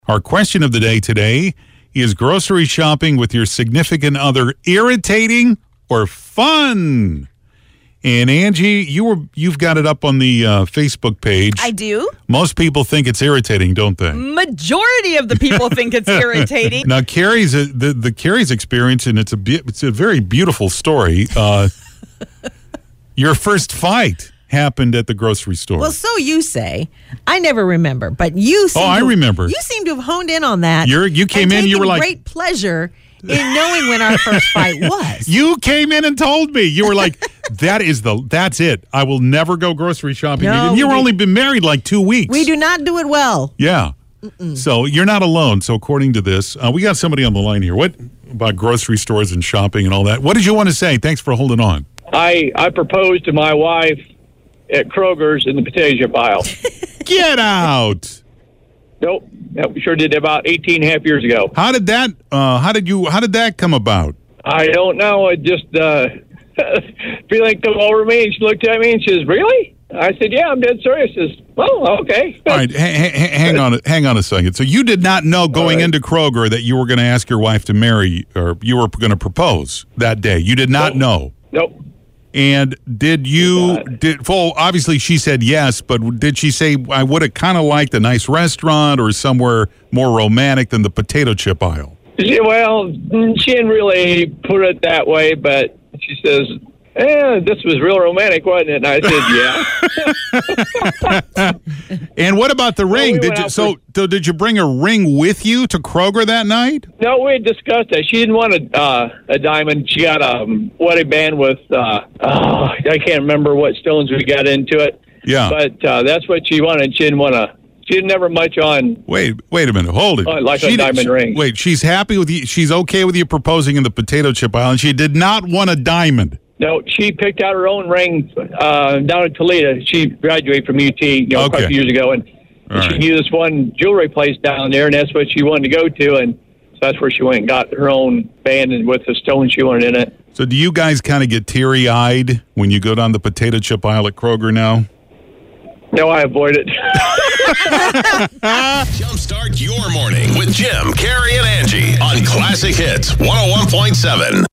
Our question of the day today is grocery shopping with your significant other irritating or fun? And Angie, you've got it up on the Facebook page. I do. Most people think it's irritating, don't they? Majority of the people think it's irritating. Now, Carrie's Carrie's experience, and it's a very beautiful story. Your first fight happened at the grocery store. Well, so you say. I never remember, but you seem I remember. You seem to have honed in on that. You came in, you were like great pleasure in knowing when our first fight was. You came in and told me. You were like, that's it. I will never go grocery shopping No, again. You've only been married like 2 weeks. We do not do it well. Yeah. So you're not alone. So according to this, we got somebody on the line here. What about grocery stores and shopping and all that? What did you want to say? Thanks for holding on. I proposed to my wife at Kroger's in the potato chip aisle. Get out. Nope. We sure did about 18 and a half years ago. How did that come about? I don't know. It just feeling come over me, and she looked at me and she says, "Really?" I said, "Yeah, I'm dead serious." She says, "Well, okay." All right, hang on a second. So you did not know going into Kroger that you were going to ask your wife to marry, or you were going to propose that day. You did not know. Nope. And obviously she said yes, but did she say, I would have kind of liked a nice restaurant or somewhere more romantic than the potato chip aisle? Well, she didn't really put it that way, but she says, this was real romantic, wasn't it? And I said, yeah. And what about the ring? Did you bring a ring with you to Kroger that night? No, we had discussed that. She didn't want a diamond. She got a wedding band with, I can't remember what stones we got into it. Yeah. But that's what she wanted. She didn't want to. She didn't never much on. Wait a minute. Hold it. Like a diamond ring. Wait, she's happy with you. She's okay with you proposing in the potato chip aisle, and she did not want a diamond. No, she picked out her own ring down in Toledo. She graduated from UT, quite a few years ago, and she knew this one jewelry place down there, and that's what she wanted to go to, and so that's where she went and got her own band and with the stone she wanted in it. So do you guys kind of get teary-eyed when you go down the potato chip aisle at Kroger now? No, I avoid it. Jumpstart your morning with Jim, Carrie, and Angie on Classic Hits 101.7.